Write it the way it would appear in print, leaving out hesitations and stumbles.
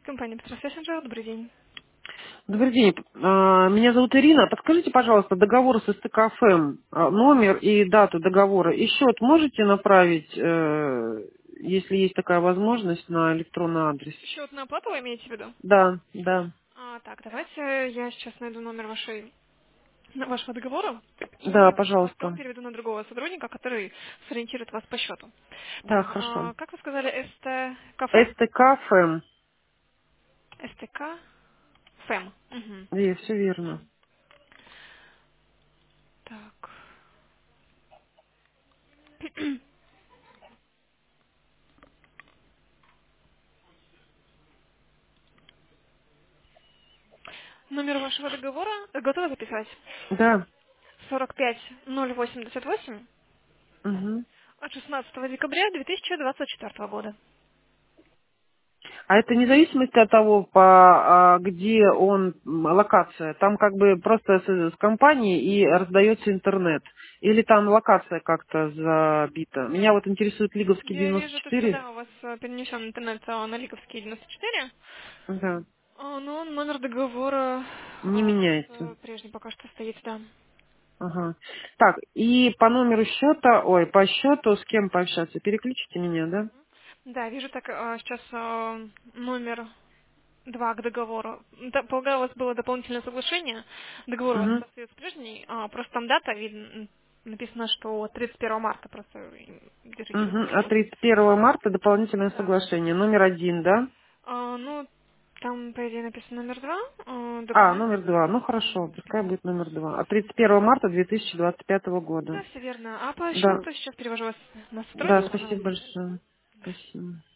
Компания Петросвященджа, добрый день. Добрый день. Меня зовут Ирина. Подскажите, пожалуйста, договор с СТК ФМ, номер и дату договора. И счет можете направить, если есть такая возможность, на электронный адрес? Счет на оплату вы имеете в виду? Да, да. Так, давайте я сейчас найду номер вашего договора Да, и потом пожалуйста. переведу на другого сотрудника, который сориентирует вас по счету. Да, Так, хорошо. как вы сказали, СТК СТК ФМ. СТК ФЭМ. Мгм. Все верно. Так. Номер вашего договора готовы записать? Да. 45088 Мгм. от 16 декабря 2024 года. А это вне зависимости от того, где он, локация. Там как бы просто с компанией и раздается интернет. Или там локация как-то забита. Меня вот интересует Лиговский Я вижу, то, что 94. да, у вас перенесен интернет на Лиговский 94. Да, Ну, номер договора не у вас меняется. прежний пока что стоит, да. Ага. Так, и по номеру счета, по счету с кем пообщаться? Переключите меня, да? Да, вижу так сейчас номер 2 к договору. Полагаю, у вас было дополнительное соглашение. Договор у вас Угу. остается прежний, просто там дата, написано, что 31 марта, просто держите в Угу. голове. А 31 марта дополнительное Да. соглашение. Номер один, да? Ну, там, по идее, написано номер 2, документ. Номер два. Ну Да, хорошо, номер пускай 2. будет номер два. От 31 марта 2025 года. Да, все верно. А по Да, счету сейчас перевожу вас на да, сотрудника. спасибо большое. Спасибо.